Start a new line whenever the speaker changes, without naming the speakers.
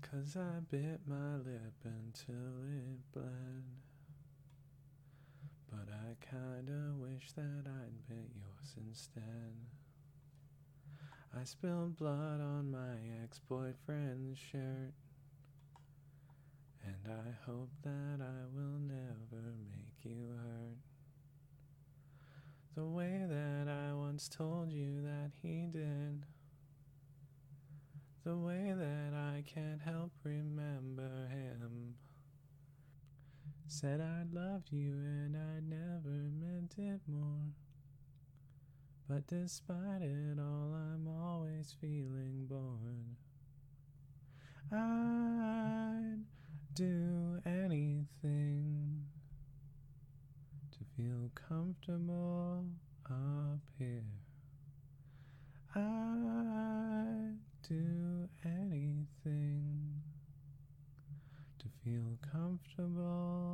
'Cause I bit my lip until it bled. But I kinda wish that I'd bit yours instead. I spilled blood on my ex-boyfriend's shirt, and I hope that I will never make you hurt the way that I once told you that he did. The way that I can't help remember him. Said I'd loved you and I never meant it more. But despite it all, I'm always feeling bored. I'd do anything to feel comfortable up here. I'd do anything to feel comfortable